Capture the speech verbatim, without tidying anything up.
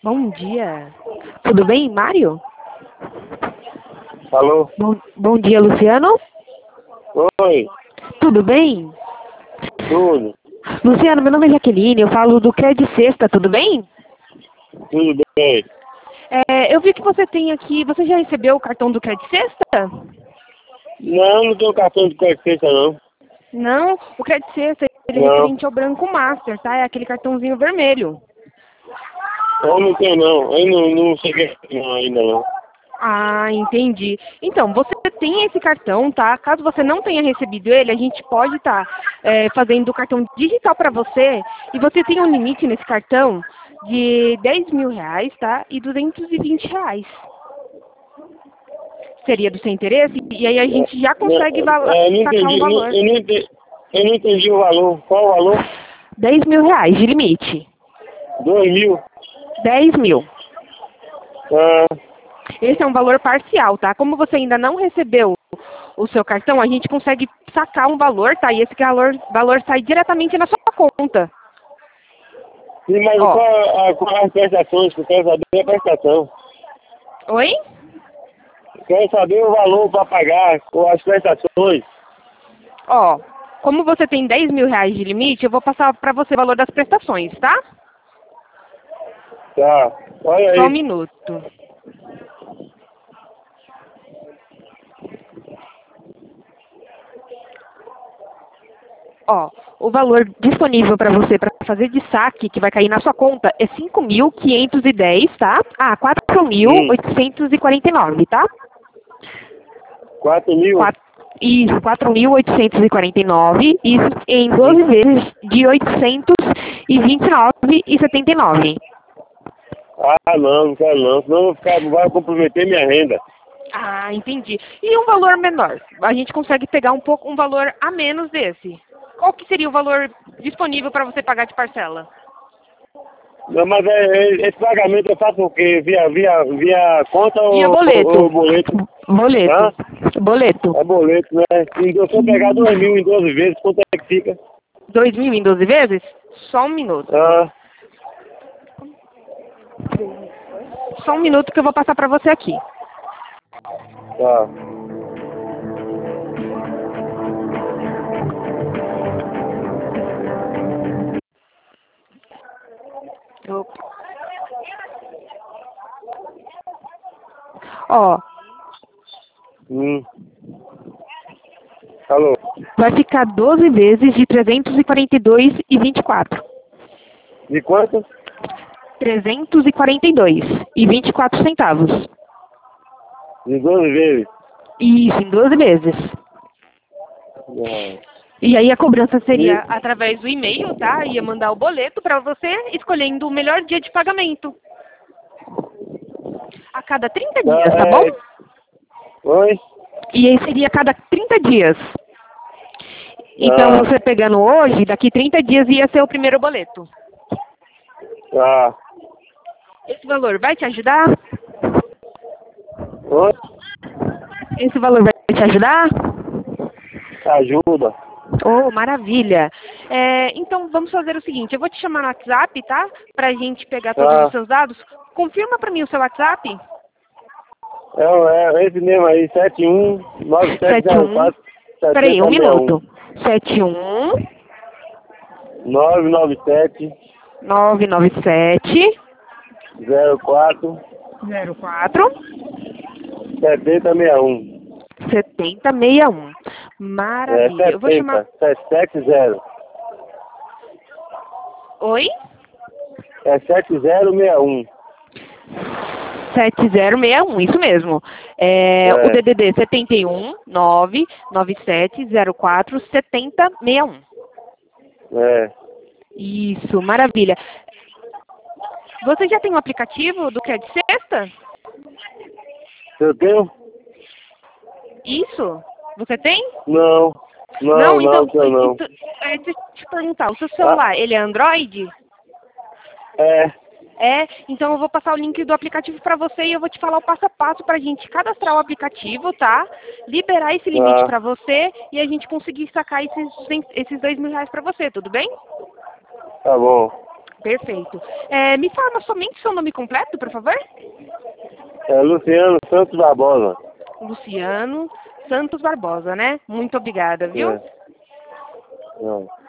Bom dia. Tudo bem, Mário? Alô? Bom, bom dia, Luciano. Oi, Tudo bem? tudo, Luciano, meu nome é Jaqueline, eu falo do Crédito Sexta, tudo bem? tudo bem. É, eu vi que você tem aqui, você já recebeu o cartão do Crédito Sexta? Não, não tenho cartão de consciência não. Não, o Crédito Sexta, ele é Não, referente ao Branco Master, tá? É aquele cartãozinho vermelho. eu não tenho não. Eu não, não cheguei não, ainda não. Ah, entendi. Então, você tem esse cartão, tá? Caso você não tenha recebido ele, a gente pode estar fazendo o cartão digital para você. E você tem um limite nesse cartão de dez mil reais, tá? E duzentos e vinte reais. Seria do seu interesse? E aí a gente já Não, consegue vala- é, eu não sacar um entendi, não- valor. eu não entendi, eu não entendi o valor. Qual o valor? dez mil reais de limite. Dois mil? dez mil. Ah, Esse é um valor parcial, tá? Como você ainda não recebeu o seu cartão, a gente consegue sacar um valor, tá? E esse valor, valor sai diretamente na sua conta. sim, mas Ó. qual, a, qual as prestações? Eu quero saber a prestação. Oi? Eu quero saber o valor para pagar com as prestações. Ó, como você tem dez mil reais de limite, eu vou passar pra você o valor das prestações, tá? Tá, olha Só um aí. minuto. Ó, o valor disponível para você para fazer de saque, que vai cair na sua conta, é cinco mil quinhentos e dez, tá? Ah, quatro mil Hum, oitocentos e quarenta e nove, tá? quatro mil? Quatro, isso, quatro mil oitocentos e quarenta e nove, isso em Hum. doze vezes de oitocentos e vinte e nove e setenta e nove. Ah, não, não quero não. Senão eu vou ficar, vai comprometer minha renda. Ah, entendi. E um valor menor? A gente consegue pegar um pouco um valor a menos desse. Qual que seria o valor disponível para você pagar de parcela? Não, mas é, é, esse pagamento eu faço o quê? Via, via, via conta Via ou, boleto. ou boleto? Boleto. Hã? Boleto. É boleto, né? Se eu pegar dois mil em doze vezes, quanto é que fica? Dois mil em doze vezes? Só um minuto. Ah, Só um minuto que eu vou passar para você aqui. tá. Opa. Ó, Hum. Alô? vai ficar doze vezes de trezentos e quarenta e dois e vinte e quatro. De quanto? trezentos e quarenta e dois e vinte e quatro centavos. De doze vezes. Isso, em doze vezes. Ah. E aí a cobrança seria E, através do e-mail, tá? Ia mandar o boleto para você, escolhendo o melhor dia de pagamento. A cada trinta tá, dias, tá bom? é, oi? E aí seria a cada trinta dias. Então Ah, você pegando hoje, daqui trinta dias ia ser o primeiro boleto. tá. Esse valor vai te ajudar? Oi? Esse valor vai te ajudar? Ajuda. Oh, maravilha. É, então vamos fazer o seguinte, eu vou te chamar no WhatsApp, tá? Pra gente pegar todos os Tá. seus dados. Confirma pra mim o seu WhatsApp. É, é esse mesmo aí, sete um nove sete sete zero um. quatro Peraí, sete um zero seis minuto. um sete um nove nove sete nove nove sete zero quatro zero quatro setenta sessenta e um. setenta sessenta e um. É Maravilha. Eu vou chamar. setenta, sete zero. Oi? É sete zero seis um. sete zero seis um, isso mesmo. É, o É, D D D setenta e um nove nove sete zero quatro setenta sessenta e um. é. Isso, maravilha. Você já tem um aplicativo do Crédito Sexta? Eu tenho? Isso? Você tem? Não. Não, Não, não, então, tenho não. então é, deixa eu te perguntar, o seu Ah, celular, ele é Android? é. É, então eu vou passar o link do aplicativo para você e eu vou te falar o passo a passo para a gente cadastrar o aplicativo, tá? Liberar esse limite Ah, para você e a gente conseguir sacar esses, esses dois mil reais para você, tudo bem? tá bom. Perfeito. É, me fala somente seu nome completo, por favor? É Luciano Santos Barbosa. Luciano Santos Barbosa, né? Muito obrigada, viu? É. É.